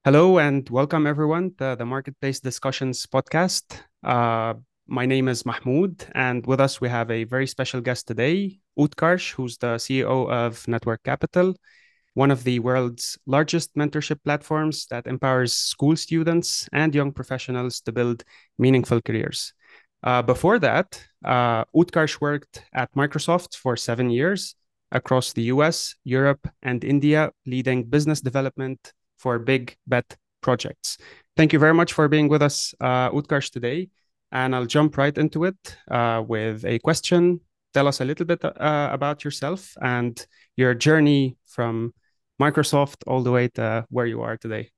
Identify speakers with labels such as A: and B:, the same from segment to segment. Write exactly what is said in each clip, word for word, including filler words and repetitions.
A: Hello and welcome everyone to the Marketplace Discussions podcast. Uh, my name is Mahmoud, and with us we have a very special guest today, Utkarsh, who's the C E O of Network Capital, one of the world's largest mentorship platforms that empowers school students and young professionals to build meaningful careers. Uh, before that, uh, Utkarsh worked at Microsoft for seven years across the U S, Europe, and India, leading business development for big bet projects. Thank you very much for being with us, uh, Utkarsh, today. And I'll jump right into it uh, with a question. Tell us a little bit uh, about yourself and your journey from Microsoft all the way to where you are today.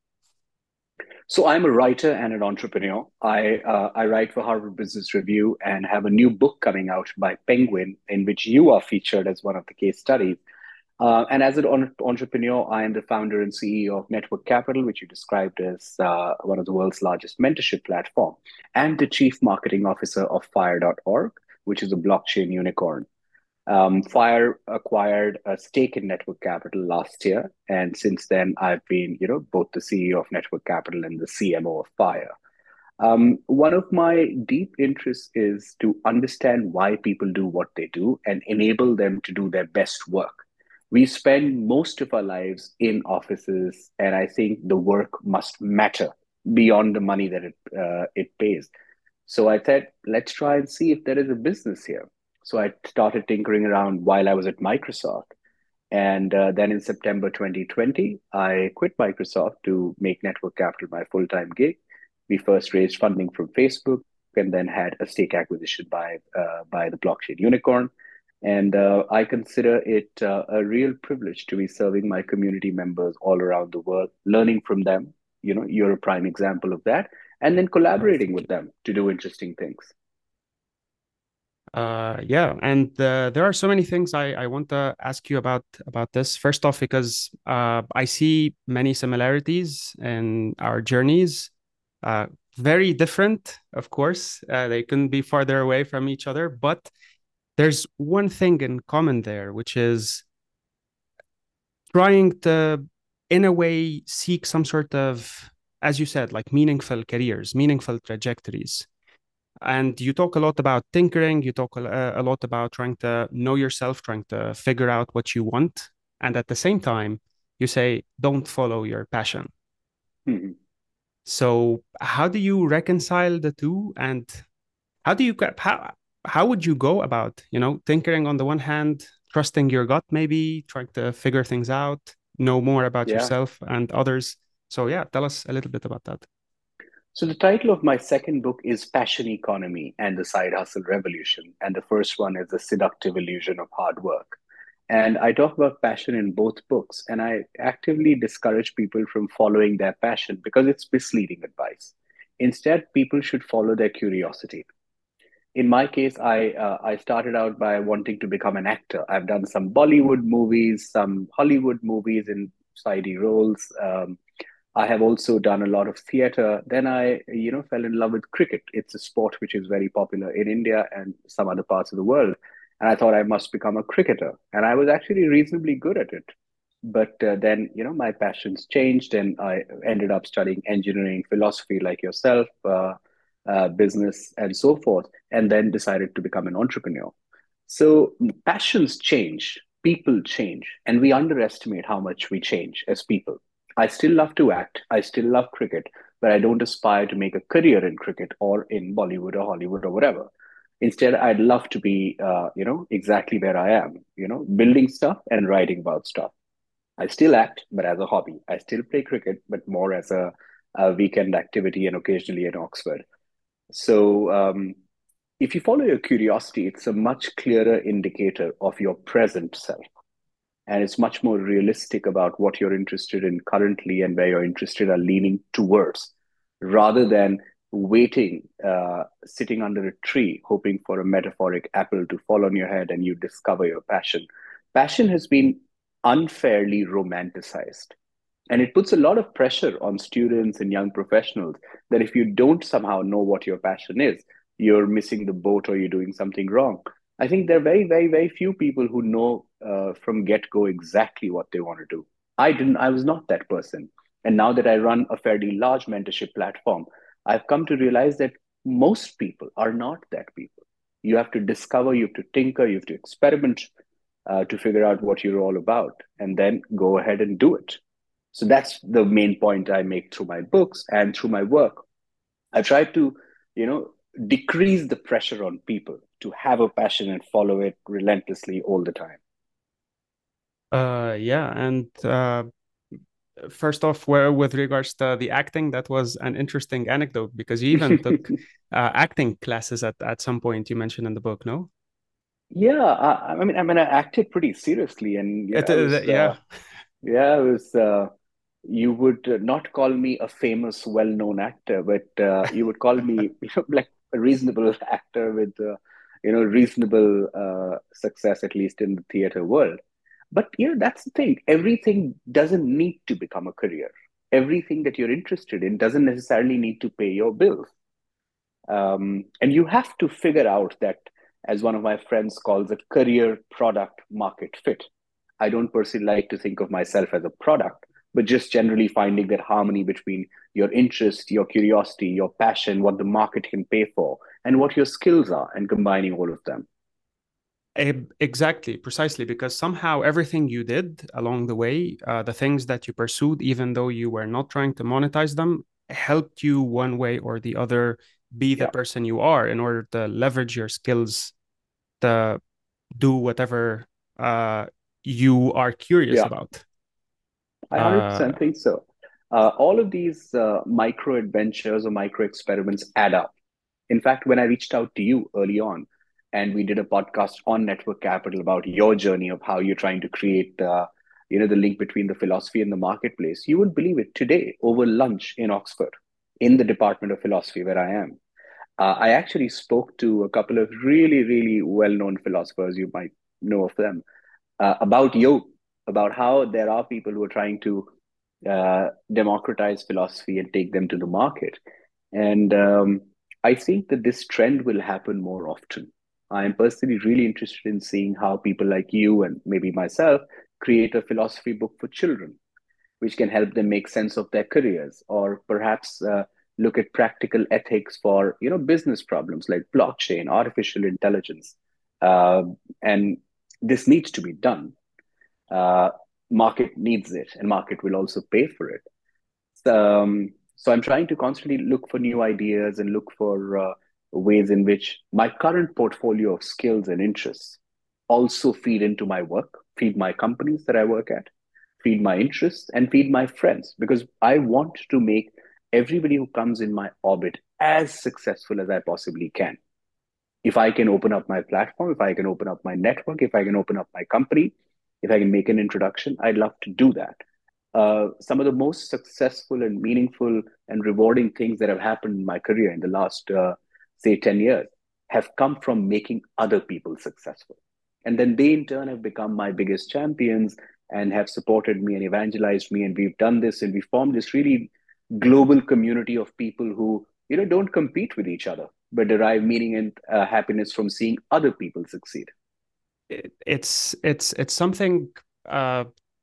B: So I'm a writer and an entrepreneur. I uh, I write for Harvard Business Review and have a new book coming out by Penguin, in which you are featured as one of the case studies. Uh, and as an on- entrepreneur, I am the founder and C E O of Network Capital, which you described as uh, one of the world's largest mentorship platform, and the chief marketing officer of Fire dot org, which is a blockchain unicorn. Um, Fire acquired a stake in Network Capital last year, and since then I've been, you know, both the C E O of Network Capital and the C M O of Fire. Um, one of my deep interests is to understand why people do what they do and enable them to do their best work. We spend most of our lives in offices, and I think the work must matter beyond the money that it uh, it pays. So I said, let's try and see if there is a business here. So I started tinkering around while I was at Microsoft. And uh, then in September twenty twenty, I quit Microsoft to make Network Capital my full time gig. We first raised funding from Facebook and then had a stake acquisition by, uh, by the blockchain unicorn. And uh, I consider it uh, a real privilege to be serving my community members all around the world, learning from them. You know, you're a prime example of that, and then
A: Oh,
B: collaborating
A: thank
B: with
A: you.
B: them to do interesting things.
A: Uh, yeah, and uh, there are so many things I, I want to ask you about about this. First off, because uh, I see many similarities in our journeys. Uh, very different, of course. Uh, they couldn't be farther away from each other, but there's one thing in common there, which is trying to, in a way, seek some sort of, as you said, like meaningful careers, meaningful trajectories. And you talk a lot about tinkering, you talk a, a lot about trying to know yourself, trying to figure out what you want. And at the same time, you say, don't follow your passion.
B: Mhm.
A: So, how do you reconcile the two? And how do you, how, how would you go about, you know, tinkering on the one hand, trusting your gut, maybe trying to figure things out, know more about
B: Yeah.
A: yourself and others? So, yeah, tell us a little bit about that.
B: So the title of my second book is Passion Economy and the Side Hustle Revolution. And the first one is The Seductive Illusion of Hard Work. And I talk about passion in both books. And I actively discourage people from following their passion because it's misleading advice. Instead, people should follow their curiosity. In my case, I uh, I started out by wanting to become an actor. I've done some Bollywood movies, some Hollywood movies in sidey roles. Um, I have also done a lot of theater. Then I, you know, fell in love with cricket. It's a sport which is very popular in India and some other parts of the world. And I thought I must become a cricketer. And I was actually reasonably good at it. But uh, then, you know, my passions changed and I ended up studying engineering, philosophy like yourself, uh, uh, business, and so forth, and then decided to become an entrepreneur. So passions change, people change, and we underestimate how much we change as people. I still love to act, I still love cricket, but I don't aspire to make a career in cricket or in Bollywood or Hollywood or whatever. Instead, I'd love to be, uh, you know, exactly where I am, you know, building stuff and writing about stuff. I still act, but as a hobby. I still play cricket, but more as a, a weekend activity and occasionally in Oxford. So, um, if you follow your curiosity, it's a much clearer indicator of your present self. And it's much more realistic about what you're interested in currently and where you're interested are leaning towards, rather than waiting, uh, sitting under a tree, hoping for a metaphoric apple to fall on your head and you discover your passion. Passion has been unfairly romanticized. And it puts a lot of pressure on students and young professionals that if you don't somehow know what your passion is, you're missing the boat or you're doing something wrong. I think there are very, very, very few people who know uh, from get go exactly what they want to do. I didn't, I was not that person. And now that I run a fairly large mentorship platform, I've come to realize that most people are not that people. You have to discover, you have to tinker, you have to experiment uh, to figure out what you're all about, and then go ahead and do it. So that's the main point I make through my books and through my work. I try to, you know, decrease the pressure on people to have a passion and follow it relentlessly all the time.
A: Uh, yeah, and uh, first off, where with regards to the acting, that was an interesting anecdote because you even took uh, acting classes at at some point. You mentioned in the book, no?
B: Yeah, I, I mean, I mean, I acted pretty seriously, and yeah,
A: It,
B: I
A: uh,
B: was, uh,
A: yeah.
B: yeah, I was. Uh, you would uh, not call me a famous, well-known actor, but uh, you would call me, you know, like a reasonable actor with, uh, you know, reasonable uh, success, at least in the theater world. But you know, that's the thing. Everything doesn't need to become a career. Everything that you're interested in doesn't necessarily need to pay your bills. Um, and you have to figure out that, as one of my friends calls it, career product market fit. I don't personally like to think of myself as a product, but just generally finding that harmony between your interest, your curiosity, your passion, what the market can pay for, and what your skills are, and combining all of them.
A: E- Exactly, precisely, because somehow everything you did along the way, uh, the things that you pursued, even though you were not trying to monetize them, helped you one way or the other be the
B: Yeah,
A: person you are in order to leverage your skills to do whatever uh, you are curious
B: yeah,
A: about.
B: I
A: Uh,
B: one hundred percent think so. Uh, all of these uh, micro adventures or micro experiments add up. In fact, when I reached out to you early on and we did a podcast on network capital about your journey of how you're trying to create, uh, you know, the link between the philosophy and the marketplace, you would believe it. Today, over lunch in Oxford, in the Department of Philosophy where I am, uh, I actually spoke to a couple of really, really well-known philosophers. You might know of them, uh, about you, about how there are people who are trying to uh, democratize philosophy and take them to the market. And um, I think that this trend will happen more often. I am personally really interested in seeing how people like you and maybe myself create a philosophy book for children, which can help them make sense of their careers, or perhaps uh, look at practical ethics for you know business problems like blockchain, artificial intelligence, uh, and this needs to be done. uh, Market needs it, and market will also pay for it. Um, so I'm trying to constantly look for new ideas and look for uh, ways in which my current portfolio of skills and interests also feed into my work, feed my companies that I work at, feed my interests, and feed my friends, because I want to make everybody who comes in my orbit as successful as I possibly can. If I can open up my platform, if I can open up my network, if I can open up my company, if I can make an introduction, I'd love to do that. Uh, some of the most successful and meaningful and rewarding things that have happened in my career in the last, uh, say, ten years have come from making other people successful. And then they, in turn, have become my biggest champions and have supported me and evangelized me. And we've done this and we formed this really global community of people who, you know, don't compete with each other, but derive meaning and uh, happiness from seeing other people succeed.
A: it, it's it's it's something. Uh,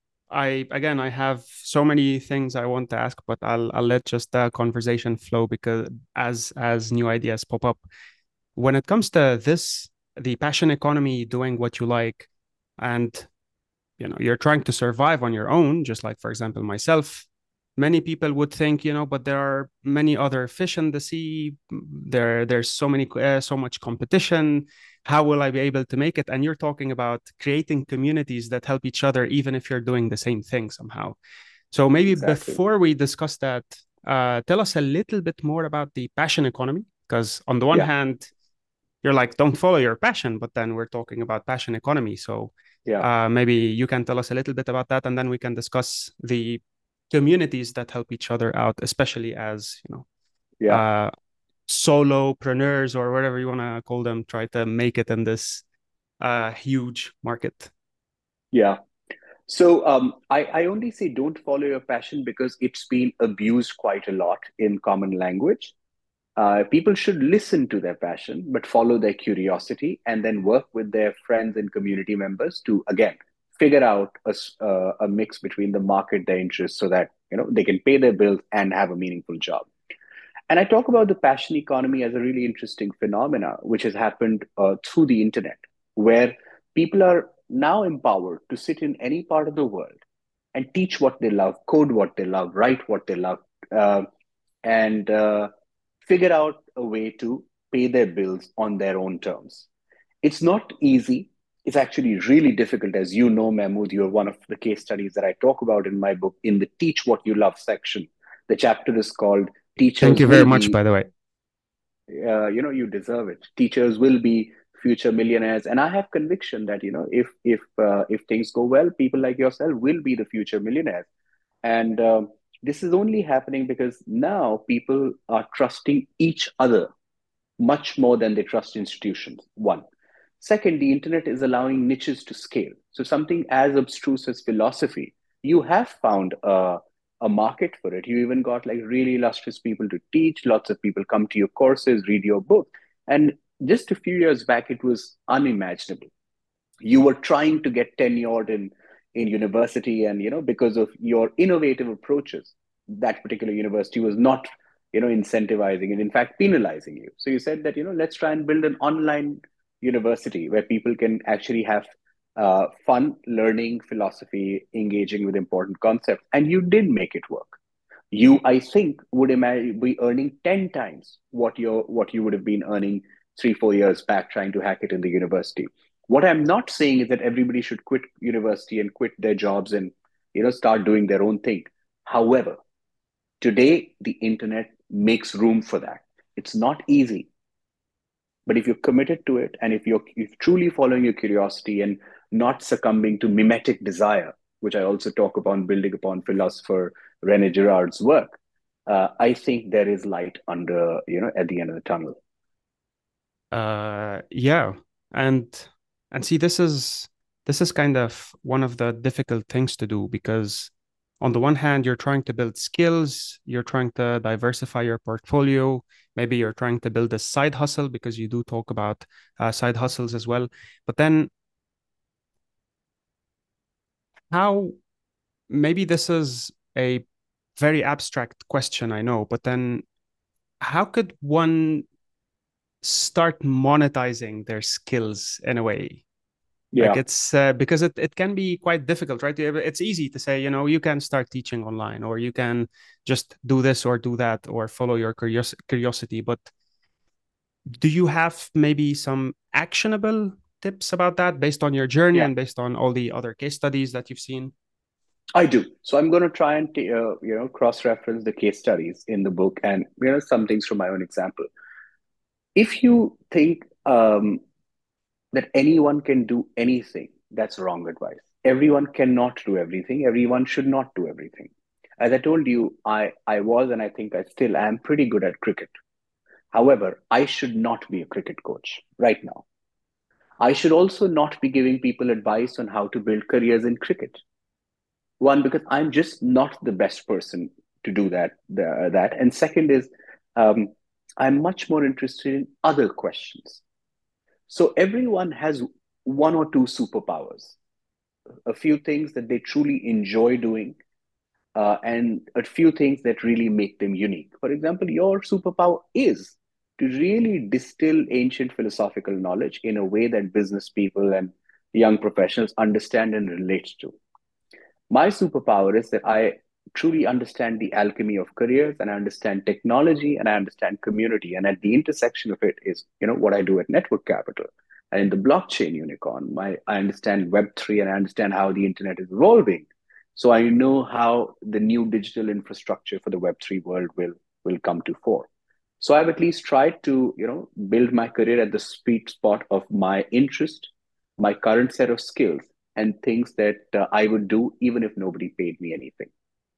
A: I again, I have so many things I want to ask, but I'll I'll let just the conversation flow because as as new ideas pop up. When it comes to this, the passion economy, doing what you like, and you know you're trying to survive on your own, just like for example myself. Many people would think, you know, but there are many other fish in the sea. There, there's so many, uh, so much competition. How will I be able to make it? And you're talking about creating communities that help each other, even if you're doing the same thing somehow. So maybe
B: Exactly.
A: before we discuss that, uh, tell us a little bit more about the passion economy. Because on the one
B: Yeah.
A: hand, you're like, don't follow your passion, but then we're talking about passion economy. So
B: Yeah.
A: uh, maybe you can tell us a little bit about that, and then we can discuss the communities that help each other out, especially as you know,
B: Yeah.
A: uh, solopreneurs or whatever you want to call them, try to make it in this uh, huge market.
B: Yeah. So um, I, I only say don't follow your passion because it's been abused quite a lot in common language. Uh, people should listen to their passion, but follow their curiosity and then work with their friends and community members to, again, figure out a, uh, a mix between the market, their interests, so that You know, they can pay their bills and have a meaningful job. And I talk about the passion economy as a really interesting phenomena, which has happened uh, through the internet, where people are now empowered to sit in any part of the world and teach what they love, code what they love, write what they love, uh, and uh, figure out a way to pay their bills on their own terms. It's not easy. It's actually really difficult. As you know, Mahmood, you're one of the case studies that I talk about in my book in the Teach What You Love section. The chapter is called
A: Thank you
B: Teachers
A: very
B: Will
A: much,
B: Be,
A: by the way.
B: uh, you know, you deserve it. Teachers will be future millionaires. And I have conviction that, you know, if, if, uh, if things go well, people like yourself will be the future millionaires. And um, this is only happening because now people are trusting each other much more than they trust institutions. One. Second, the internet is allowing niches to scale. So something as abstruse as philosophy, you have found a, a market for it. You even got like really illustrious people to teach. Lots of people come to your courses, read your book. And just a few years back, it was unimaginable. You were trying to get tenured in in university, and you know because of your innovative approaches, that particular university was not you know incentivizing and in fact penalizing you. So you said that you know let's try and build an online university where people can actually have uh, fun learning philosophy, engaging with important concepts, and you did make it work. You, I think, would imagine be earning ten times what you what you would have been earning three four years back trying to hack it in the university. What I'm not saying is that everybody should quit university and quit their jobs and you know start doing their own thing. However, today the internet makes room for that. It's not easy, but if you're committed to it, and if you're if truly following your curiosity and not succumbing to mimetic desire, which I also talk upon building upon philosopher Rene Girard's work, uh, I think there is light under, you know, at the end of the tunnel.
A: Uh, yeah, and and see, this is this is kind of one of the difficult things to do because on the one hand, you're trying to build skills, you're trying to diversify your portfolio, maybe you're trying to build a side hustle because you do talk about uh, side hustles as well. But then how maybe this is a very abstract question, I know, but then how could one start monetizing their skills in a way? Like
B: Yeah.
A: it's uh, because it, it can be quite difficult, right? It's easy to say, you know, you can start teaching online or you can just do this or do that or follow your curios curiosity. But do you have maybe some actionable tips about that based on your journey
B: Yeah.
A: and based on all the other case studies that you've seen?
B: I do. So I'm going to try and uh, you know cross-reference the case studies in the book and you know some things from my own example. If you think um, that anyone can do anything, that's wrong advice. Everyone cannot do everything. Everyone should not do everything. As I told you, I, I was and I think I still am pretty good at cricket. However, I should not be a cricket coach right now. I should also not be giving people advice on how to build careers in cricket. One, because I'm just not the best person to do that. The, that, and second is, um, I'm much more interested in other questions. So everyone has one or two superpowers, a few things that they truly enjoy doing, uh, and a few things that really make them unique. For example, your superpower is to really distill ancient philosophical knowledge in a way that business people and young professionals understand and relate to. My superpower is that I truly understand the alchemy of careers, and I understand technology, and I understand community. And at the intersection of it is, you know, what I do at Network Capital. And in the blockchain unicorn, my I understand Web three and I understand how the internet is evolving. So I know how the new digital infrastructure for the Web three world will will come to fore. So I've at least tried to, you know, build my career at the sweet spot of my interest, my current set of skills, and things that uh, I would do even if nobody paid me anything.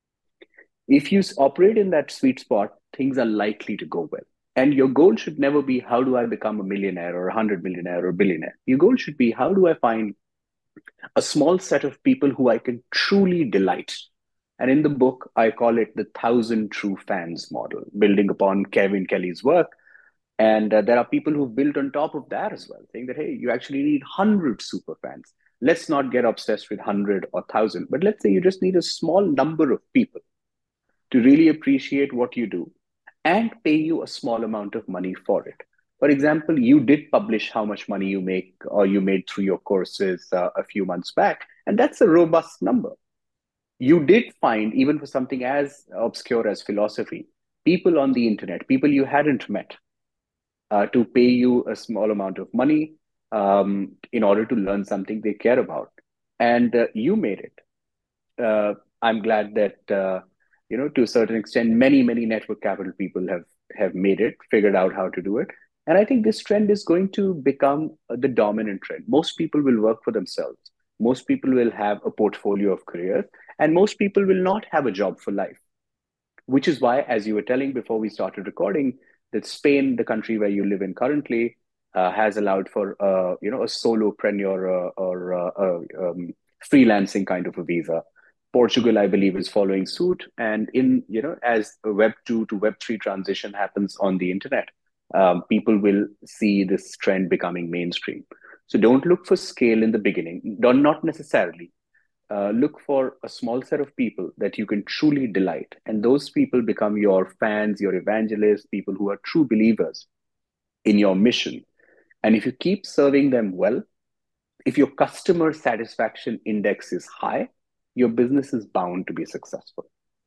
B: If you operate in that sweet spot, things are likely to go well. And your goal should never be how do I become a millionaire or a hundred millionaire or a billionaire. Your goal should be how do I find a small set of people who I can truly delight. And in the book, I call it the thousand true fans model, building upon Kevin Kelly's work. And uh, there are people who've built on top of that as well, saying that, hey, you actually need one hundred super fans. Let's not get obsessed with one hundred or one thousand, but let's say you just need a small number of people. to really appreciate what you do and pay you a small amount of money for it. For example, you did publish how much money you make or you made through your courses uh, a few months back, and that's a robust number. You did find, even for something as obscure as philosophy, people on the internet, people you hadn't met, uh, to pay you a small amount of money um, in order to learn something they care about. And uh, you made it. Uh, I'm glad that, uh, you know, to a certain extent, many, many network capital people have, have made it, figured out how to do it. And I think this trend is going to become uh, the dominant trend. Most people will work for themselves. Most people will have a portfolio of careers, and most people will not have a job for life, which is why, as you were telling before we started recording, that Spain, the country where you live in currently, uh, has allowed for uh, you know a solopreneur uh, or uh, uh, um, freelancing kind of a visa. Portugal, I believe, is following suit, and in you know as Web two to Web three transition happens on the internet, um, people will see this trend becoming mainstream. So don't look for scale in the beginning. Don't not necessarily uh, look for a small set of people that you can truly delight. And those people become your fans, your evangelists, people who are true believers in your mission. And if you keep serving them well, if your customer satisfaction index is high, your business is bound to be successful.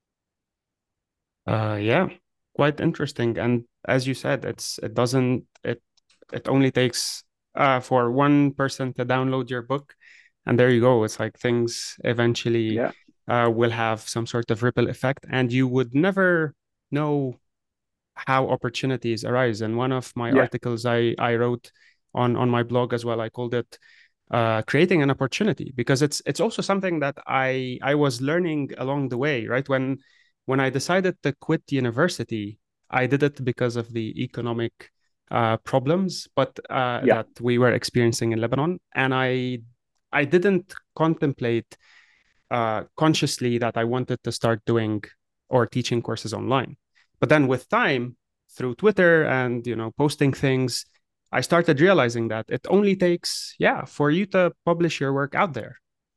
A: Uh, yeah, quite interesting. And as you said, it's it doesn't it it only takes uh for one person to download your book, and there you go. It's like things eventually
B: Yeah,
A: uh will have some sort of ripple effect, and you would never know how opportunities arise. And one of my
B: yeah,
A: articles I I wrote on on my blog as well, I called it uh, creating an opportunity, because it's it's also something that I I was learning along the way, right? When when I decided to quit university, I did it because of the economic uh, problems, but uh,
B: yeah,
A: that we were experiencing in Lebanon, and I I didn't contemplate uh, consciously that I wanted to start doing or teaching courses online. But then with time, through Twitter and you know posting things, I started realizing that it only takes, yeah, for you to publish your work out there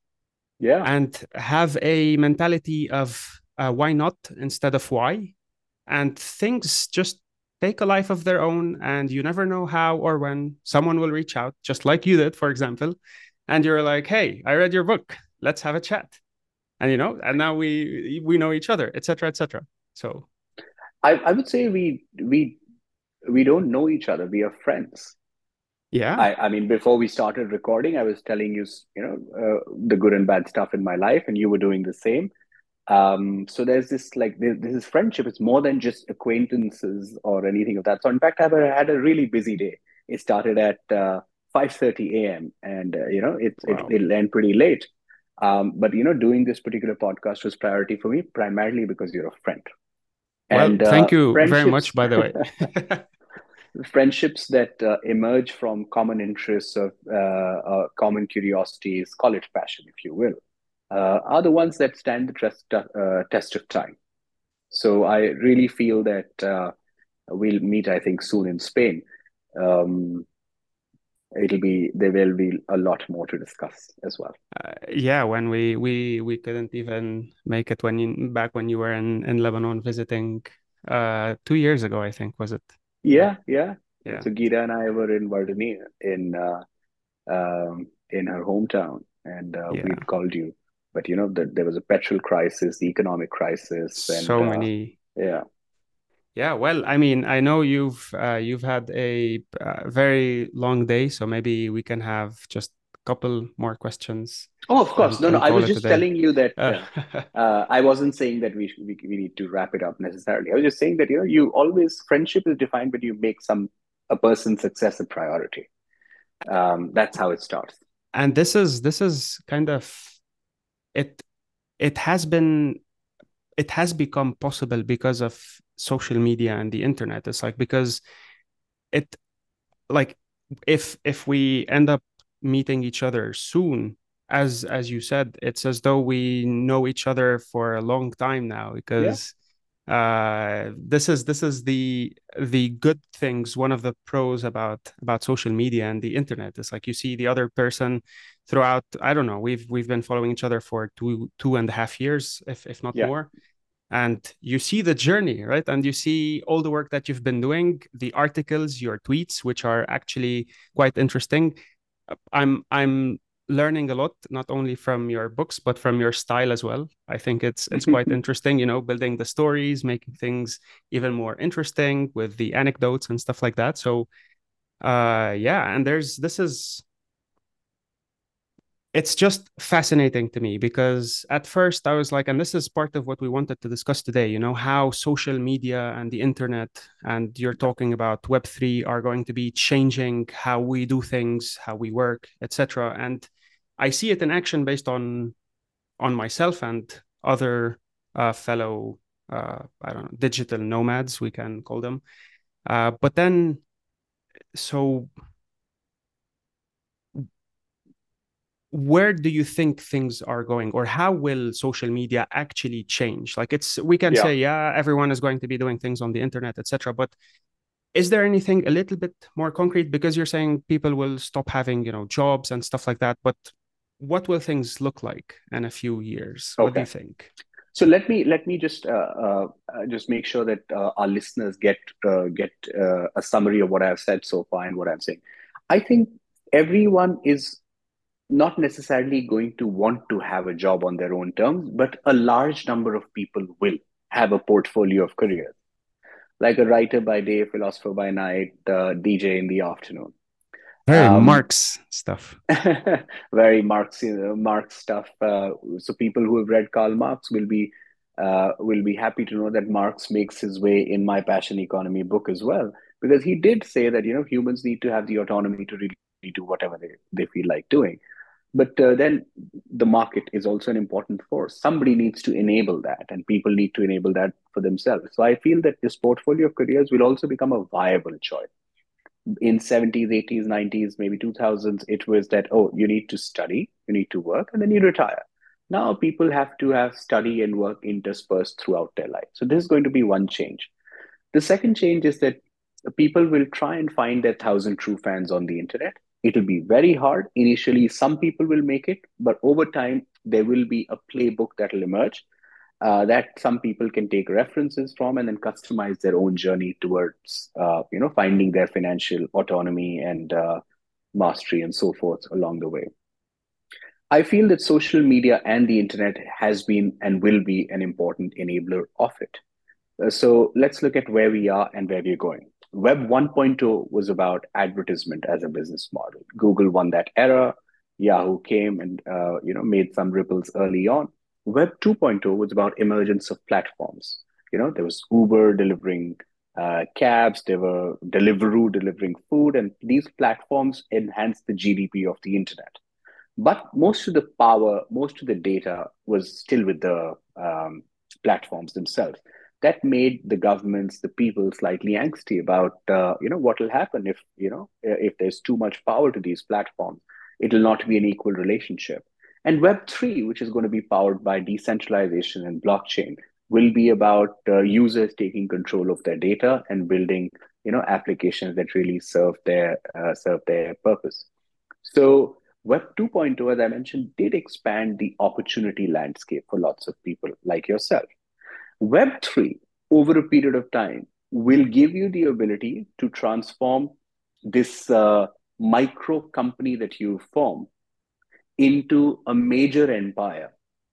B: yeah,
A: and have a mentality of uh, why not instead of why. And things just take a life of their own, and you never know how or when someone will reach out, just like you did, for example. And you're like, hey, I read your book. Let's have a chat. And you know, and now we we know each other, et cetera, et cetera. So
B: I, I would say we we we don't know each other. We are friends.
A: yeah.
B: I, I mean, before we started recording, I was telling you, you know, uh, the good and bad stuff in my life, and you were doing the same. Um, so there's this like this, this is friendship. It's more than just acquaintances or anything of that. So in fact, I've had a really busy day. It started at uh, five thirty a m and uh, you know it, it
A: Wow.
B: it'll end pretty late. Um, but you know, doing this particular podcast was priority for me primarily because you're a friend.
A: Well,
B: And uh,
A: thank you very
B: friendships
A: much, by the way.
B: friendships that uh, emerge from common interests of uh, uh, common curiosities, call it passion, if you will, uh, are the ones that stand the test, uh, test of time. So I really feel that uh, we'll meet, I think, soon in Spain. Um, it'll be there will be a lot more to discuss as well.
A: Uh, yeah, when we we we couldn't even make it when you back when you were in in Lebanon visiting uh two years ago, I think, was it? Yeah.
B: Yeah, yeah.
A: Yeah.
B: So Geeta and I were in Vardanía in uh, um, in her hometown, and uh,
A: Yeah.
B: we'd called you. But you know, the, there was a petrol crisis, the economic crisis, and
A: So
B: uh,
A: many.
B: yeah,
A: Yeah, well, I mean, I know you've uh, you've had a uh, very long day, so maybe we can have just a couple more questions
B: oh, of course.
A: and
B: No, no.
A: and
B: I
A: call
B: was
A: it a
B: just
A: day.
B: telling you that
A: Uh,
B: uh, uh, I wasn't saying that we, we we need to wrap it up necessarily. I was just saying that you know, you always friendship is defined when you make some a person's success a priority. Um, that's how it starts.
A: and this is this is kind of it it has been it has become possible because of social media and the internet. It's like because it like if if we end up meeting each other soon, as as you said, it's as though we know each other for a long time now,
B: Yeah,
A: because uh this is this is the the good things, one of the pros about about social media and the internet. It's like you see the other person throughout, I don't know, we've we've been following each other for two two and a half years, if if not
B: yeah,
A: more. and you see the journey, right? And you see all the work that you've been doing, the articles, your tweets, which are actually quite interesting. I'm I'm learning a lot, not only from your books, but from your style as well. I think it's it's quite interesting, you know, building the stories, making things even more interesting with the anecdotes and stuff like that. So uh yeah, and there's this is it's just fascinating to me because at first I was like, and this is part of what we wanted to discuss today, you know, how social media and the internet, and you're talking about Web three, are going to be changing how we do things, how we work, et cetera. And I see it in action based on on myself and other uh, fellow, uh, I don't know, digital nomads, we can call them. Uh, but then, so where do you think things are going, or how will social media actually change? Like, it's, we can
B: Yeah.
A: say, yeah, everyone is going to be doing things on the internet, et cetera. But is there anything a little bit more concrete? Because you're saying people will stop having, you know, jobs and stuff like that. But what will things look like in a few years? What do
B: Okay.
A: you think?
B: So let me let me just uh, uh, uh, just make sure that uh, our listeners get uh, get uh, a summary of what I've said so far and what I'm saying. I think everyone is not necessarily going to want to have a job on their own terms, but a large number of people will have a portfolio of careers, like a writer by day, philosopher by night, uh, D J in the afternoon.
A: Very
B: Um,
A: Marx stuff.
B: very Marx, you know, Marx stuff. Uh, so people who have read Karl Marx will be uh, will be happy to know that Marx makes his way in My Passion Economy book as well, because he did say that, you know, humans need to have the autonomy to really do whatever they, they feel like doing. But uh, then the market is also an important force. Somebody needs to enable that, and people need to enable that for themselves. So I feel that this portfolio of careers will also become a viable choice. In seventies, eighties, nineties, maybe two thousands, it was that, oh, you need to study, you need to work, and then you retire. Now people have to have study and work interspersed throughout their life. So this is going to be one change. The second change is that people will try and find their thousand true fans on the internet. It'll be very hard. Initially, some people will make it, but over time, there will be a playbook that will emerge uh, that some people can take references from and then customize their own journey towards, uh, you know, finding their financial autonomy and uh, mastery and so forth along the way. I feel that social media and the internet has been and will be an important enabler of it. Uh, So let's look at where we are and where we're going. Web 1.0 was about advertisement as a business model. Google won that era. Yahoo came and uh, you know made some ripples early on. Web 2.0 was about emergence of platforms. You know, there was Uber delivering uh, cabs, there were Deliveroo delivering food, and these platforms enhanced the G D P of the internet. But most of the power, most of the data was still with the um, platforms themselves. That made the governments, the people, slightly angsty about uh, you know what will happen if you know if there's too much power to these platforms. It will not be an equal relationship. And Web three, which is going to be powered by decentralization and blockchain, will be about uh, users taking control of their data and building you know applications that really serve their uh, serve their purpose. So Web 2.0, as I mentioned, did expand the opportunity landscape for lots of people like yourself. Web three, over a period of time, will give you the ability to transform this uh, micro company that you form into a major empire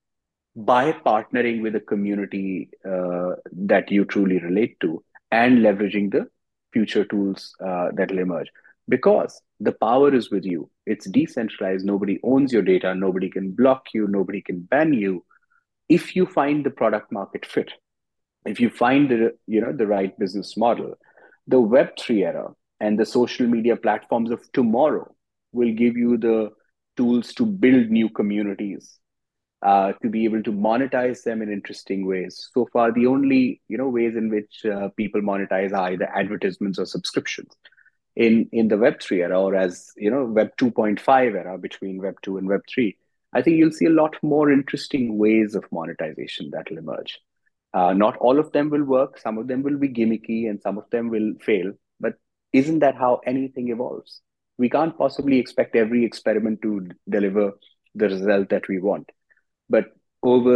B: by partnering with a community uh, that you truly relate to and leveraging the future tools uh, that will emerge. Because the power is with you, it's decentralized, nobody owns your data, nobody can block you, nobody can ban you. If you find the product market fit, if you find the you know the right business model, the web three era and the social media platforms of tomorrow will give you the tools to build new communities, uh, to be able to monetize them in interesting ways. So far, the only you know ways in which uh, people monetize are either advertisements or subscriptions. In in the Web three era, or as you know, Web two point five era, between Web two and Web three, I think you'll see a lot more interesting ways of monetization that will emerge. Uh, not all of them will work. Some of them will be gimmicky, and some of them will fail. But isn't that how anything evolves? We can't possibly expect every experiment to deliver the result that we want. But over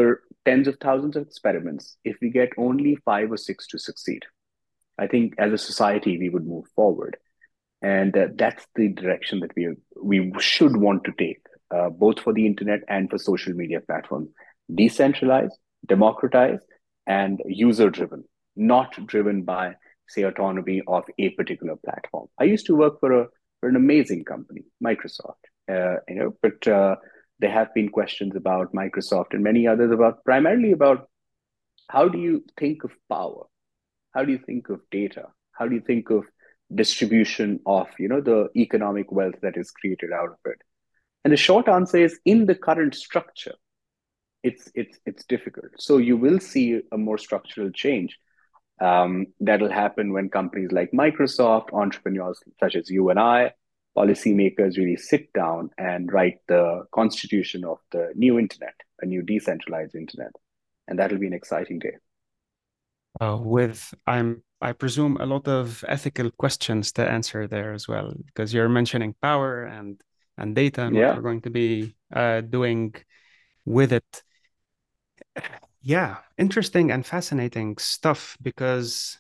B: tens of thousands of experiments if we get only five or six to succeed. I think as a society, we would move forward. And uh, that's the direction that we, we should want to take, uh, both for the internet and for social media platforms. Decentralized, democratized, and user driven, not driven by, say, autonomy of a particular platform. I used to work for, a, for an amazing company, Microsoft, uh, you know, but uh, there have been questions about Microsoft and many others about primarily about how do you think of power? How do you think of data? How do you think of distribution of, you know, the economic wealth that is created out of it? And the short answer is in the current structure, it's it's it's difficult. So you will see a more structural change um, that'll happen when companies like Microsoft, entrepreneurs such as you and I, policymakers really sit down and write the constitution of the new internet, a new decentralized internet, and that'll be an exciting day.
A: Uh, with I'm I presume a lot of ethical questions to answer there as well, because you're mentioning power and and data and what
B: Yeah,
A: we're going to be uh, doing with it. Yeah, interesting and fascinating stuff because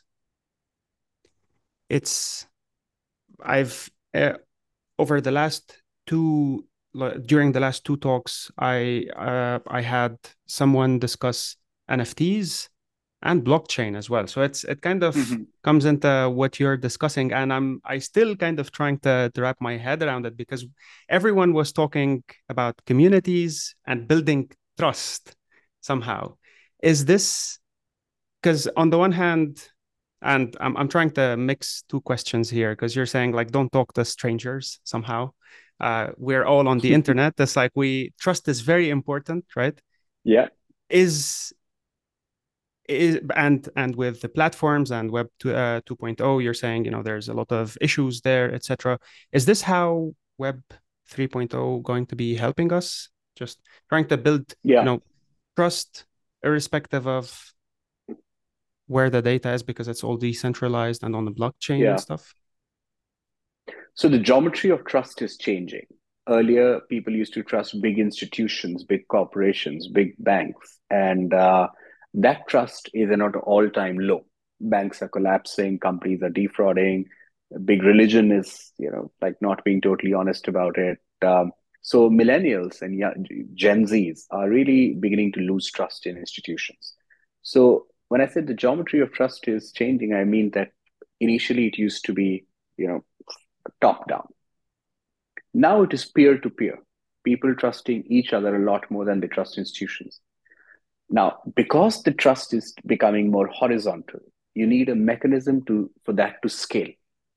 A: it's I've uh, over the last two during the last two talks I uh, I had someone discuss N F Ts and blockchain as well. So it's it kind of
B: mm-hmm.
A: comes into what you're discussing, and I'm I still kind of trying to, to wrap my head around it because everyone was talking about communities and building trust somehow. Is this because on the one hand, and I'm I'm trying to mix two questions here because you're saying like don't talk to strangers somehow. Uh, we're all on the internet. It's like we trust is very important, right?
B: Yeah.
A: Is is and and with the platforms and web two, uh, 2.0 you're saying you know there's a lot of issues there, etc. Is this how web 3.0 going to be helping us, just trying to build you
B: Yeah.
A: know trust irrespective of where the data is because it's all decentralized and on the blockchain and
B: Yeah.
A: stuff?
B: So the geometry of trust is changing. Earlier, people used to trust big institutions, big corporations, big banks, and uh, that trust is at an all-time low. Banks are collapsing, companies are defrauding, big religion is, you know, like not being totally honest about it. Um, so millennials and young, Gen Zs are really beginning to lose trust in institutions. So when I said the geometry of trust is changing, I mean that initially it used to be, you know, top down. Now it is peer to peer, people trusting each other a lot more than they trust institutions. Now, because the trust is becoming more horizontal, you need a mechanism to for that to scale.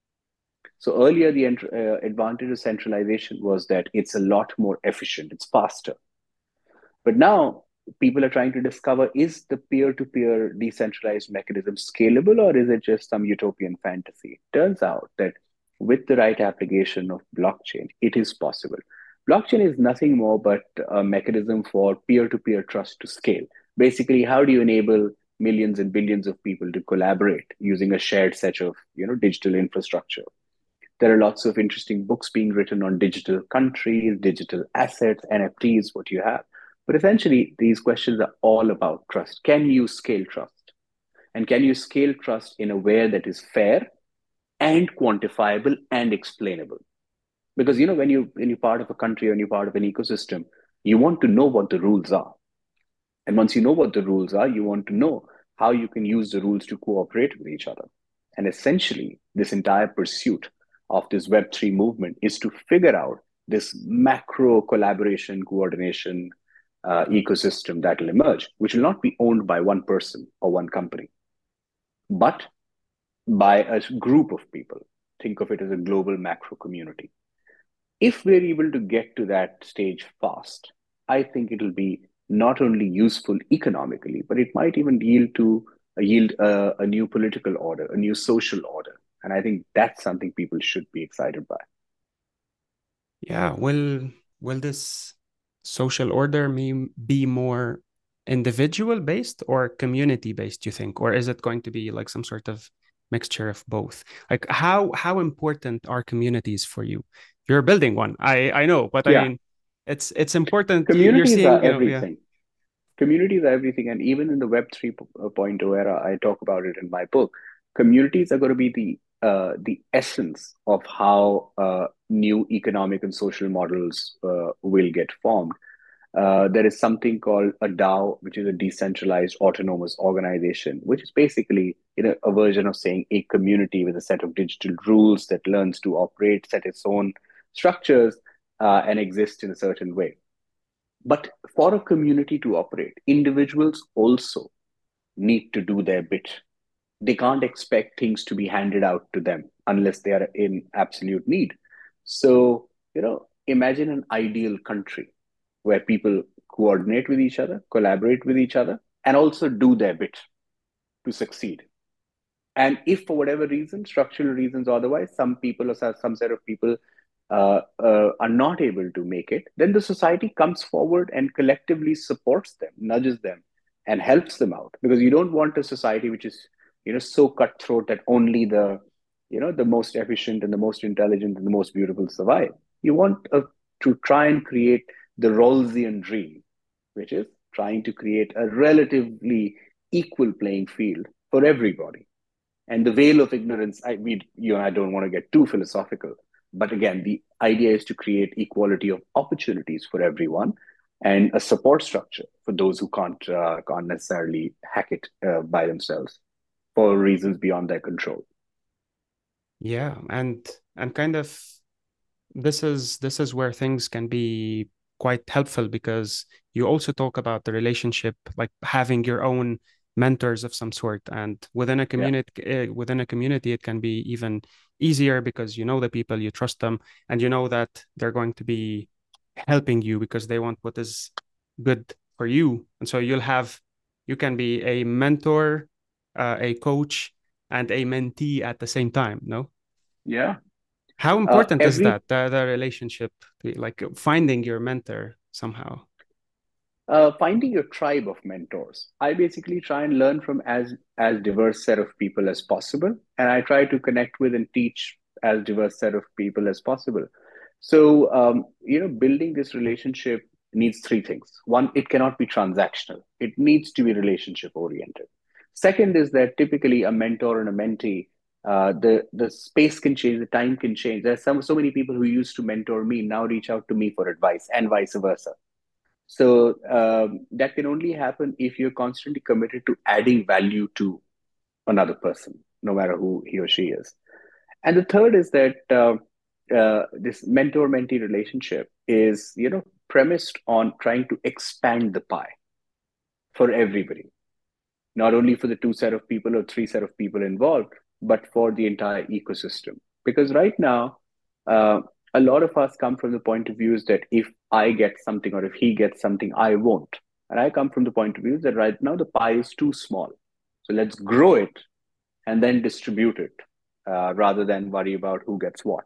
B: So earlier, the uh, advantage of centralization was that it's a lot more efficient, it's faster. But now people are trying to discover, is the peer to peer decentralized mechanism scalable or is it just some utopian fantasy? It turns out that with the right application of blockchain, it is possible. Blockchain is nothing more but a mechanism for peer to peer trust to scale. Basically, how do you enable millions and billions of people to collaborate using a shared set of you know digital infrastructure? There are lots of interesting books being written on digital countries, digital assets, N F Ts, what you have. But essentially, these questions are all about trust. Can you scale trust? And can you scale trust in a way that is fair and quantifiable and explainable? Because you know, when you when you're part of a country or you're part of an ecosystem, you want to know what the rules are. And once you know what the rules are, you want to know how you can use the rules to cooperate with each other. And essentially, this entire pursuit of this Web three movement is to figure out this macro collaboration, coordination uh, ecosystem that will emerge, which will not be owned by one person or one company, but by a group of people. Think of it as a global macro community. If we're able to get to that stage fast, I think it'll be not only useful economically, but it might even yield to uh, yield a, a new political order, a new social order. And I think that's something people should be excited by.
A: Yeah, will will this social order mean be more individual based or community based, do you think? Or is it going to be like some sort of mixture of both? Like how how important are communities for you? You're building one. I I know, but I
B: Yeah,
A: mean it's it's important. You- You're
B: communities are
A: seeing, you know, yeah.
B: everything. Communities are everything. And even in the Web 3.0 era, I talk about it in my book. Communities are going to be the uh, the essence of how uh, new economic and social models uh, will get formed. Uh, there is something called a DAO, which is a decentralized autonomous organization, which is basically, you know, a version of saying a community with a set of digital rules that learns to operate, set its own structures, uh, and exist in a certain way. But for a community to operate, individuals also need to do their bit. They can't expect things to be handed out to them unless they are in absolute need. So, you know, imagine an ideal country where people coordinate with each other, collaborate with each other, and also do their bit to succeed. And if for whatever reason, structural reasons or otherwise, some people or some set of people uh, uh, are not able to make it, then the society comes forward and collectively supports them, nudges them, and helps them out. Because you don't want a society which is, you know, so cutthroat that only the, you know, the most efficient and the most intelligent and the most beautiful survive. You want a, to try and create the Rawlsian dream, which is trying to create a relatively equal playing field for everybody. And the veil of ignorance, I, we, you and I don't want to get too philosophical, but again, the idea is to create equality of opportunities for everyone and a support structure for those who can't uh, can't necessarily hack it uh, by themselves for reasons beyond their control.
A: Yeah, and and kind of this is this is where things can be quite helpful, because you also talk about the relationship, like having your own mentors of some sort, and within a
B: Yeah.
A: community uh, within a community it can be even easier because you know the people, you trust them, and you know that they're going to be helping you because they want what is good for you. And so you'll have you can be a mentor, uh, a coach, and a mentee at the same time, no?
B: Yeah.
A: How
B: Uh,
A: important is
B: every
A: that, the, the relationship, like finding your mentor somehow?
B: uh, Finding your tribe of mentors. I basically try and learn from as as diverse set of people as possible, and I try to connect with and teach as diverse set of people as possible. So, um, you know, building this relationship needs three things. One, it cannot be transactional. It needs to be relationship oriented. Second is that typically a mentor and a mentee, uh, the the space can change, the time can change. There's some so many people who used to mentor me now reach out to me for advice, and vice versa. So um, that can only happen if you're constantly committed to adding value to another person, no matter who he or she is. And the third is that uh, uh, this mentor-mentee relationship is, you know, premised on trying to expand the pie for everybody, not only for the two set of people or three set of people involved, but for the entire ecosystem. Because right now, uh, a lot of us come from the point of view is that if I get something or if he gets something, I won't. And I come from the point of view that right now the pie is too small. So let's grow it and then distribute it uh, rather than worry about who gets what.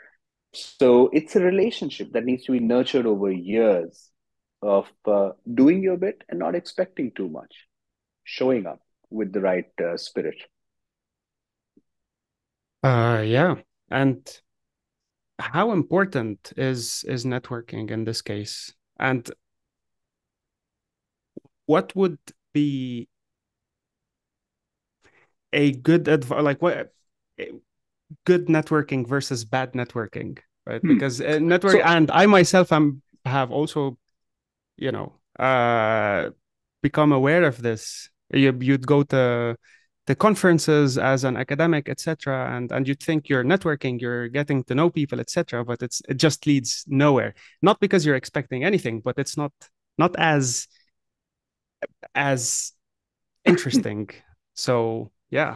B: So it's a relationship that needs to be nurtured over years of uh, doing your bit and not expecting too much, showing up with the right uh, spirit.
A: Uh, yeah. And how important is is networking in this case? And what would be a good advice, like what good networking versus bad networking, right?
B: Hmm.
A: Because uh, network,
B: So,
A: and I myself am have also, you know, uh, become aware of this. You, you'd go to the conferences as an academic, et cetera, and and you'd think you're networking, you're getting to know people, et cetera, but it's it just leads nowhere. Not because you're expecting anything, but it's not not as as interesting. So yeah.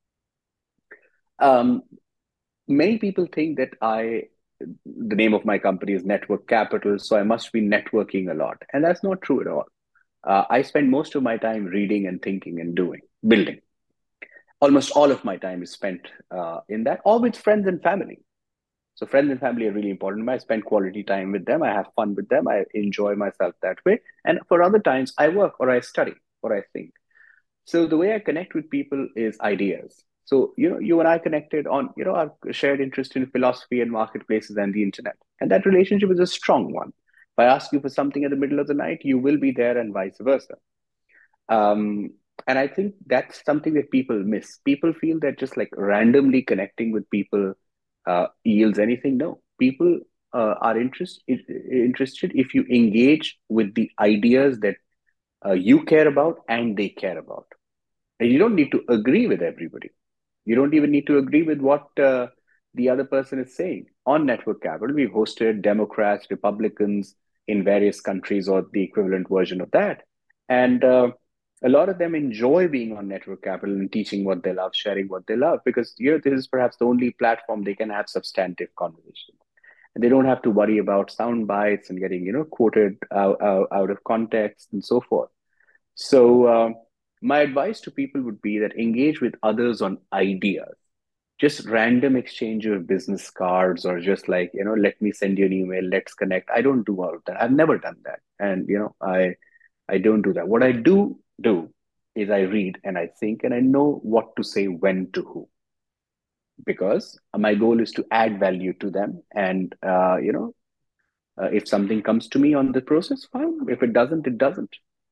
B: um, many people think that I, the name of my company is Network Capital, so I must be networking a lot. And that's not true at all. Uh, I spend most of my time reading and thinking and doing, building. Almost all of my time is spent uh, in that, or with friends and family. So friends and family are really important. I spend quality time with them. I have fun with them. I enjoy myself that way. And for other times, I work or I study or I think. So the way I connect with people is ideas. So, you know, you and I connected on, you know, our shared interest in philosophy and marketplaces and the internet. And that relationship is a strong one. If I ask you for something in the middle of the night, you will be there, and vice versa. Um, and I think that's something that people miss. People feel that just like randomly connecting with people uh, yields anything. No, people uh, are interest, interested if you engage with the ideas that uh, you care about and they care about. And you don't need to agree with everybody. You don't even need to agree with what uh, the other person is saying. On Network Capital, we've hosted Democrats, Republicans in various countries or the equivalent version of that. And uh, a lot of them enjoy being on Network Capital and teaching what they love, sharing what they love, because you know, this is perhaps the only platform they can have substantive conversations. And they don't have to worry about sound bites and getting, you know, quoted out, out, out of context and so forth. So, uh, my advice to people would be that engage with others on ideas. Just random exchange of business cards or just like, you know, let me send you an email, let's connect. I don't do all of that. I've never done that. And, you know, I, I don't do that. What I do do is I read and I think and I know what to say when to who, because my goal is to add value to them. And, uh, you know, uh, if something comes to me on the process, fine. If it doesn't, it doesn't.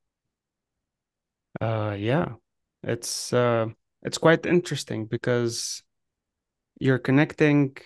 A: Uh, yeah, it's uh, it's quite interesting because you're connecting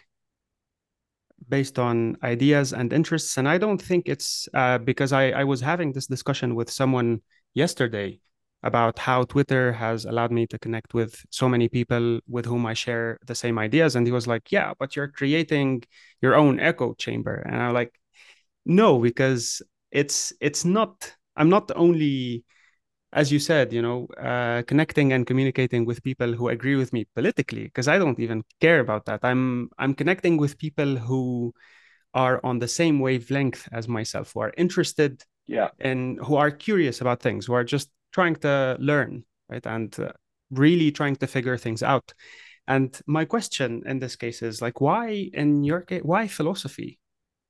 A: based on ideas and interests. And I don't think it's uh, because I, I was having this discussion with someone yesterday about how Twitter has allowed me to connect with so many people with whom I share the same ideas. And he was like, yeah, but you're creating your own echo chamber. And I'm like, no, because it's it's not, I'm not only, as you said, you know, uh, connecting and communicating with people who agree with me politically, because I don't even care about that. I'm I'm connecting with people who are on the same wavelength as myself, who are interested
B: Yeah.
A: and who are curious about things, who are just trying to learn, right? And uh, really trying to figure things out. And my question in this case is like, why in your case, why philosophy?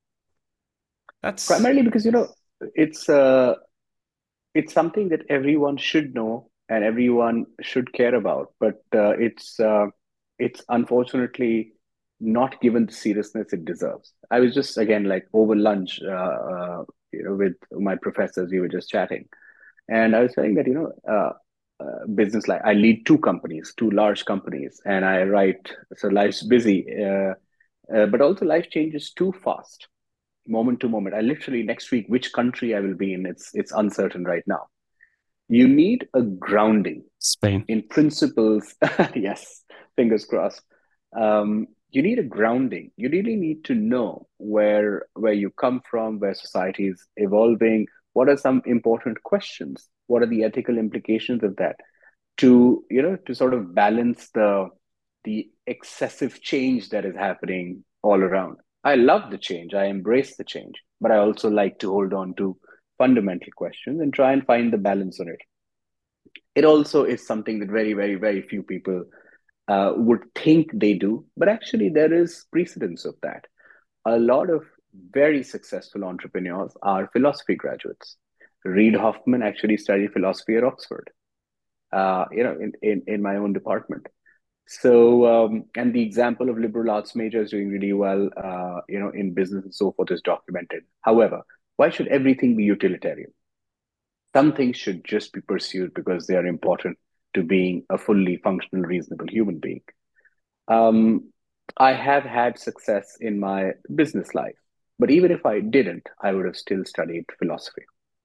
A: That's
B: Primarily because, you know, it's uh, it's something that everyone should know and everyone should care about, but uh, it's uh, it's unfortunately not given the seriousness it deserves. I was just again like over lunch, uh, uh, you know, with my professors, we were just chatting, and I was saying that you know, uh, uh, business like I lead two companies, two large companies, and I write. So life's busy, uh, uh, but also life changes too fast moment to moment. I literally next week, which country I will be in, it's it's uncertain right now. You need a grounding
A: Spain.
B: in principles. Yes, fingers crossed. Um, you need a grounding. You really need to know where where you come from, where society is evolving. What are some important questions? What are the ethical implications of that? To you know, to sort of balance the the excessive change that is happening all around. I love the change. I embrace the change, but I also like to hold on to fundamental questions and try and find the balance on it. It also is something that very, very, very few people uh, would think they do, but actually there is precedence of that. A lot of very successful entrepreneurs are philosophy graduates. Reid Hoffman actually studied philosophy at Oxford, uh, you know, in, in, in my own department. So, um, and the example of liberal arts majors doing really well, uh, you know, in business and so forth is documented. However, why should everything be utilitarian? Some things should just be pursued because they are important to being a fully functional, reasonable human being. Um, I have had success in my business life, but even if I didn't, I would have still studied philosophy.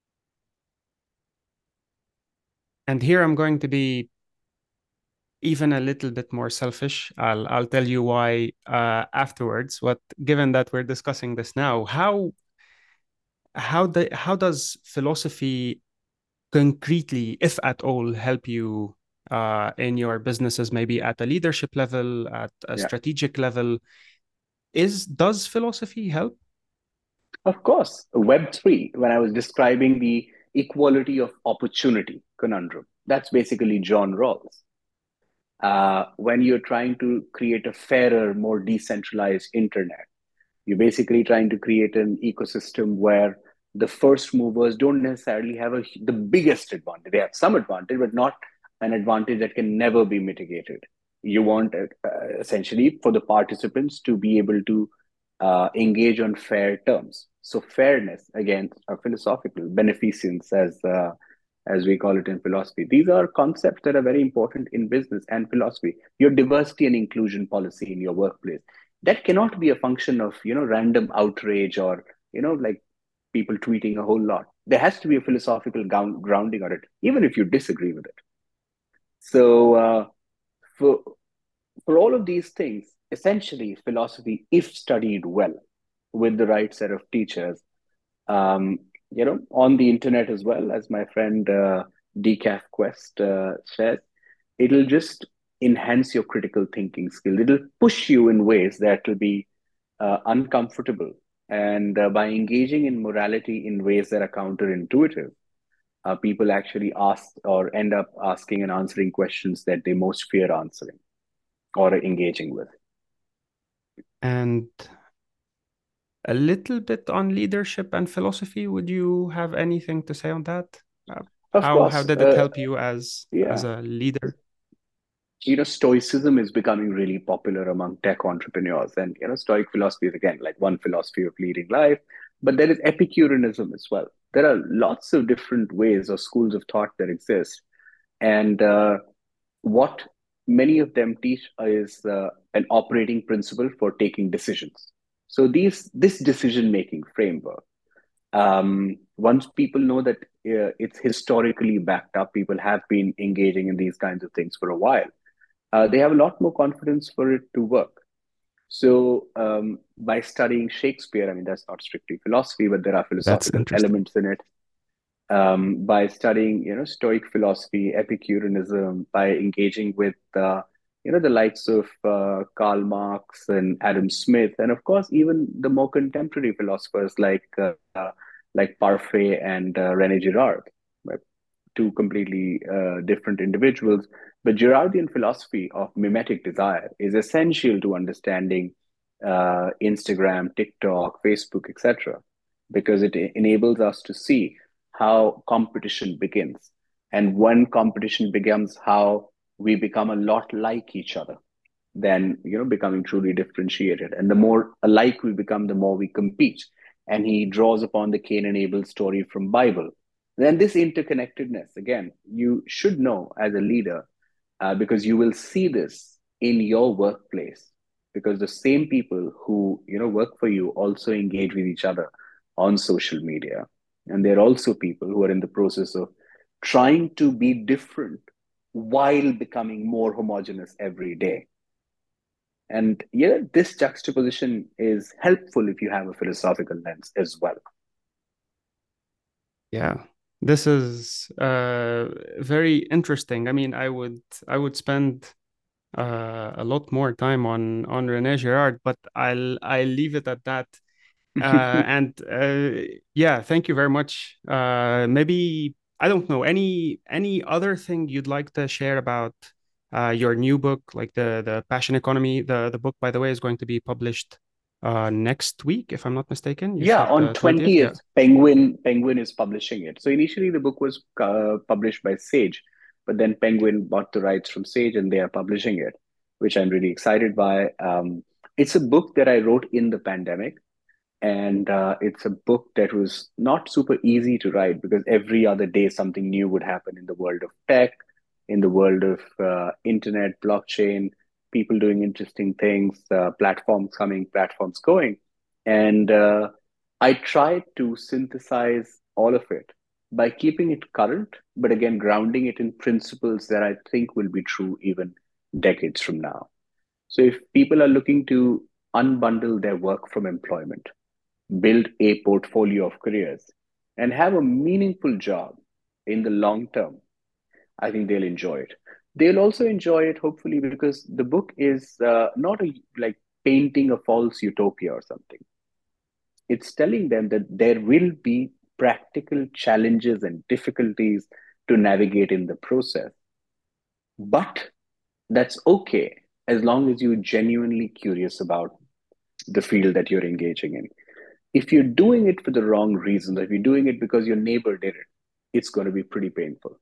A: And here I'm going to be even a little bit more selfish. I'll I'll tell you why uh, afterwards. What given that we're discussing this now, how how the how does philosophy concretely, if at all, help you uh, in your businesses, maybe at a leadership level, at a
B: Yeah,
A: strategic level? Is does philosophy help?
B: of course. Web three, when I was describing the equality of opportunity conundrum, that's basically John Rawls. Uh, when you're trying to create a fairer, more decentralized internet, you're basically trying to create an ecosystem where the first movers don't necessarily have a, the biggest advantage. They have some advantage, but not an advantage that can never be mitigated. You want uh, essentially for the participants to be able to uh, engage on fair terms. So fairness, again, a philosophical beneficence, as uh, as we call it in philosophy. These are concepts that are very important in business and philosophy. Your diversity and inclusion policy in your workplace, that cannot be a function of, you know, random outrage or, you know, like people tweeting a whole lot. There has to be a philosophical ground, grounding on it, even if you disagree with it. So uh, for for all of these things, essentially, philosophy, if studied well with the right set of teachers, um, you know, on the internet as well, as my friend uh, Decaf Quest uh, says, it'll just enhance your critical thinking skill. It'll push you in ways that will be uh, uncomfortable. And uh, by engaging in morality in ways that are counterintuitive, uh, people actually ask or end up asking and answering questions that they most fear answering or engaging with.
A: And a little bit on leadership and philosophy. Would you have anything to say on that? Uh,
B: Of
A: how how
B: course,
A: did it
B: uh,
A: help you as as
B: yeah,
A: a leader?
B: you know, stoicism is becoming really popular among tech entrepreneurs. And, you know, stoic philosophy is again like one philosophy of leading life, but there is Epicureanism as well. There are lots of different ways or schools of thought that exist. And uh, what many of them teach is uh, an operating principle for taking decisions. So these this decision making framework, um, once people know that uh, it's historically backed up, people have been engaging in these kinds of things for a while, uh, they have a lot more confidence for it to work. So, um, by studying Shakespeare, I mean, that's not strictly philosophy, but there are
A: That's
B: philosophical
A: interesting.
B: elements in it. Um, by studying, you know, Stoic philosophy, Epicureanism, by engaging with, uh, you know, the likes of uh, Karl Marx and Adam Smith, and of course, even the more contemporary philosophers like uh, like Parfait and uh, René Girard, right? Two completely uh, different individuals. But Girardian philosophy of mimetic desire is essential to understanding uh, Instagram, TikTok, Facebook, et cetera, because it enables us to see how competition begins. And when competition begins, how we become a lot like each other than, you know, becoming truly differentiated. And the more alike we become, the more we compete. And he draws upon the Cain and Abel story from Bible. Then this interconnectedness, again, you should know as a leader, uh, because you will see this in your workplace, because the same people who, you know, work for you also engage with each other on social media, and they're also people who are in the process of trying to be different while becoming more homogenous every day. And yeah, this juxtaposition is helpful if you have a philosophical lens as well.
A: Yeah, this is uh, very interesting. I mean, I would I would spend uh, a lot more time on on René Girard, but I'll I'll leave it at that. Uh, and uh, yeah, thank you very much. Uh, maybe I don't know any any other thing you'd like to share about uh, your new book, like the the Passion Economy. The the book, by the way, is going to be published uh, next week, if I'm not mistaken. You
B: Yeah,
A: said
B: on
A: the twentieth. Yeah.
B: twentieth, Penguin Penguin is publishing it. So initially the book was uh, published by Sage, but then Penguin bought the rights from Sage and they are publishing it, which I'm really excited by. Um, it's a book that I wrote in the pandemic, and uh, it's a book that was not super easy to write because every other day something new would happen in the world of tech, in the world of uh, internet, blockchain, people doing interesting things, uh, platforms coming, platforms going. And uh, I tried to synthesize all of it by keeping it current, but again, grounding it in principles that I think will be true even decades from now. So if people are looking to unbundle their work from employment, build a portfolio of careers, and have a meaningful job in the long term, I think they'll enjoy it. They'll also enjoy it, hopefully, because the book is uh, not a, like painting a false utopia or something. It's telling them that there will be practical challenges and difficulties to navigate in the process. But that's okay as long as you're genuinely curious about the field that you're engaging in. If you're doing it for the wrong reasons, if you're doing it because your neighbor did it, it's going to be pretty painful.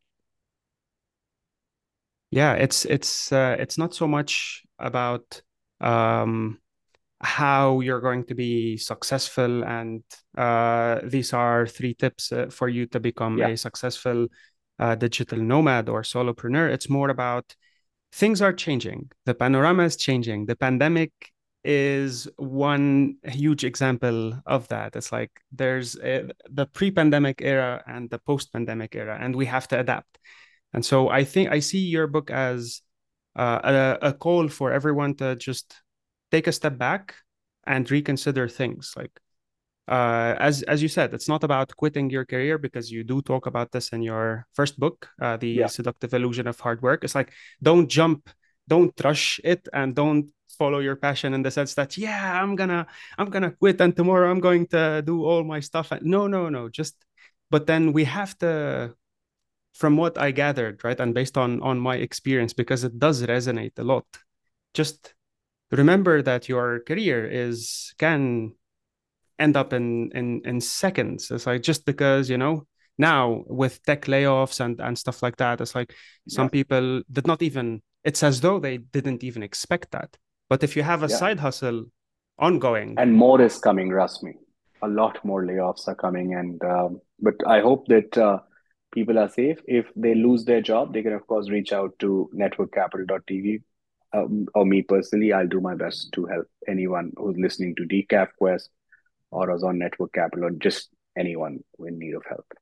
A: Yeah, it's it's uh, it's not so much about um how you're going to be successful. And uh, these are three tips uh, for you to become
B: Yeah,
A: a successful uh, digital nomad or solopreneur. It's more about things are changing. The panorama is changing. The pandemic is one huge example of that. It's like there's a, the pre-pandemic era and the post-pandemic era, and we have to adapt. And so I think I see your book as uh, a, a call for everyone to just take a step back and reconsider things. Like uh, as as you said, it's not about quitting your career, because you do talk about this in your first book, uh, The
B: yeah,
A: Seductive Illusion of Hard Work. It's like don't jump, don't rush it, and don't follow your passion in the sense that yeah, I'm gonna I'm gonna quit and tomorrow I'm going to do all my stuff. No, no, no. Just but then we have to, from what I gathered, right, and based on on my experience, because it does resonate a lot. Just remember that your career is can end up in in in seconds. It's like just because you know now with tech layoffs and and stuff like that, it's like
B: yeah,
A: some people did not even. It's as though they didn't even expect that. But if you have a
B: yeah.
A: side hustle ongoing,
B: And more is coming, Rasmi. A lot more layoffs are coming, and um, but I hope that uh, people are safe. If they lose their job, they can of course reach out to network capital dot t v. Um, or me personally, I'll do my best to help anyone who's listening to Decaf Quest or is on Network Capital or just anyone in need of help.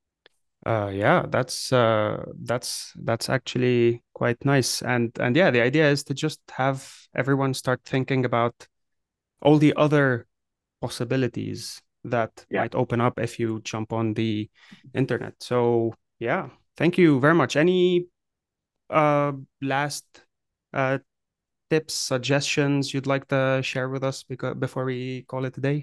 A: uh, yeah, that's uh, that's that's actually quite nice. And and yeah, the idea is to just have everyone start thinking about all the other possibilities that
B: Yeah.
A: might open up if you jump on the internet. So yeah, thank you very much. Any uh last uh tips, suggestions you'd like to share with us because before we call it a day?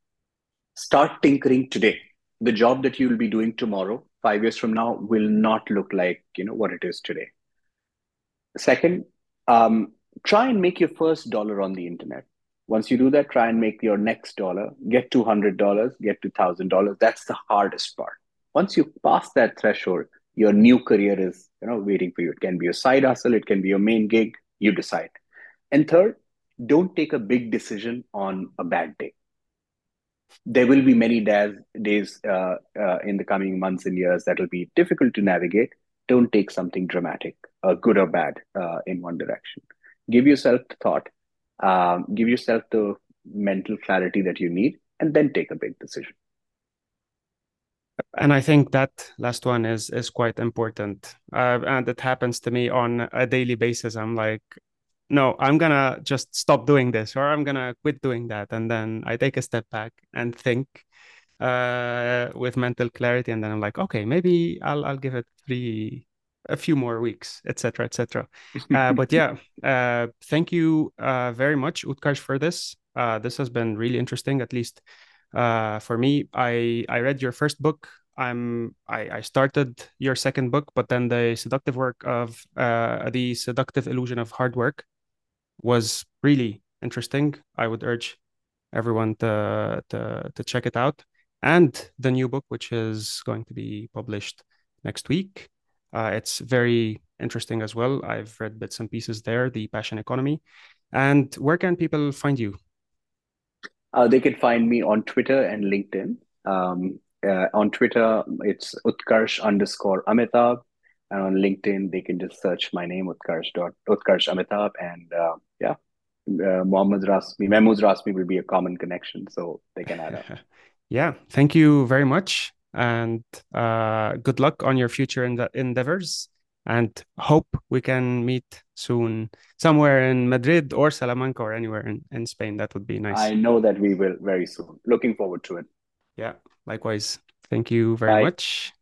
B: Start tinkering today. The job that you will be doing tomorrow, five years from now, will not look like you know what it is today. Second, um, try and make your first dollar on the internet. Once you do that, try and make your next dollar. Get two hundred dollars, get to one thousand dollars. That's the hardest part. Once you pass that threshold, your new career is you know waiting for you. It can be a side hustle, it can be your main gig. You decide. And third, don't take a big decision on a bad day. There will be many days, days uh, uh, in the coming months and years that will be difficult to navigate. Don't take something dramatic, uh, good or bad, uh, in one direction. Give yourself the thought, um, give yourself the mental clarity that you need, and then take a big decision.
A: And I think that last one is is quite important. Uh, and it happens to me on a daily basis. I'm like, no, I'm gonna just stop doing this, or I'm gonna quit doing that. And then I take a step back and think uh, with mental clarity, and then I'm like, okay, maybe I'll I'll give it three, a few more weeks, et cetera, et cetera. Uh, but yeah, uh, thank you uh, very much, Utkarsh, for this. Uh, this has been really interesting, at least uh, for me. I I read your first book. I'm I, I started your second book, but then the seductive work of uh, the seductive illusion of hard work was really interesting. I would urge everyone to to to check it out. And the new book, which is going to be published next week, uh, it's very interesting as well. I've read bits and pieces there, The Passion Economy. And where can people find you?
B: Uh, they can find me on Twitter and LinkedIn. Um, uh, on Twitter, it's Utkarsh underscore Amitabh. And on LinkedIn, they can just search my name, Utkarsh dot Utkarsh Amitabh. And uh, yeah, uh, Mohammed Rasmi, Mahmood Rasmi will be a common connection, so they can add up.
A: Yeah, thank you very much. And uh, good luck on your future ende- endeavors. And hope we can meet soon somewhere in Madrid or Salamanca or anywhere in, in Spain. That would be nice.
B: I know that we will very soon. Looking forward to it.
A: Yeah, likewise. Thank you very
B: Bye.
A: much.